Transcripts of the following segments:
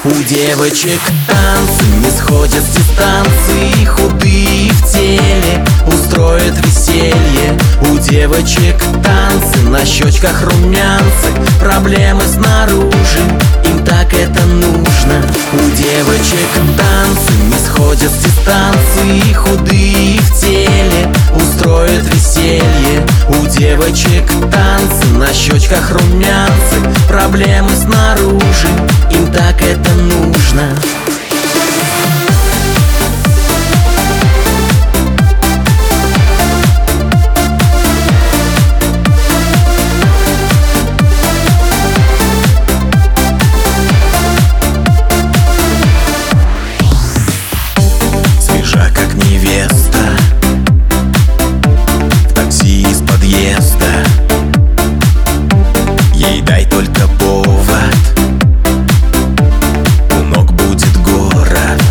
У девочек танцы не сходят с дистанции, худые в теле устроят веселье. У девочек танцы, на щечках румянцы, проблемы снаружи, им так это нужно. У девочек танцы не сходят с дистанции, худые в теле устроят веселье. У девочек танцы, на щечках румянцы, проблемы снаружи, им так это нужно. Свежа как невеста, в такси из подъезда, ей дай только повод, у ног будет город.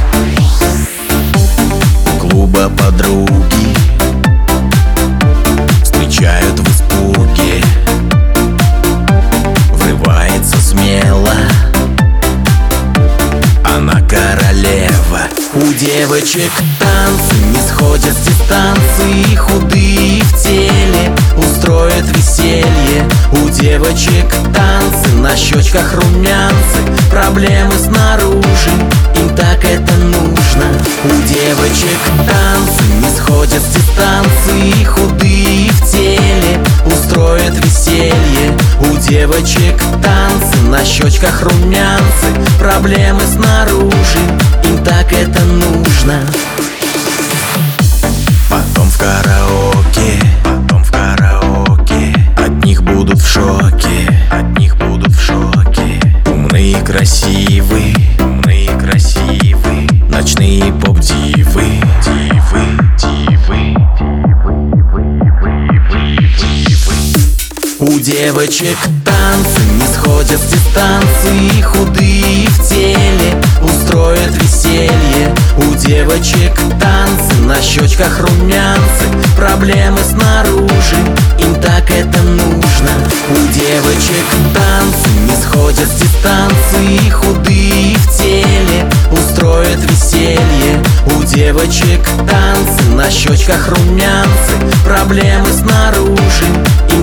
У клуба подруги встречают в испуге, врывается смело, она королева. У девочек танцы не сходят с дистанции, худые в теле устроят веселье. У девочек танцы, на щечках румянцы, проблемы снаружи, им так это нужно. У девочек танцы не сходят с дистанции, худые в теле устроят веселье. У девочек танцы, на щечках румянцы, проблемы снаружи, им так это нужно. Потом в караоке, от них будут в шоке, умные и красивые, ночные поп-дивы. У девочек танцы не сходят с дистанции, худые в теле устроят веселье. У девочек танцы, на щечках румянцы, проблемы снаружи, им так это нужно. У девочек танцы не сходят с дистанции, худые в теле устроят веселье. У девочек танцы, на щечках румянцы, проблемы снаружи, им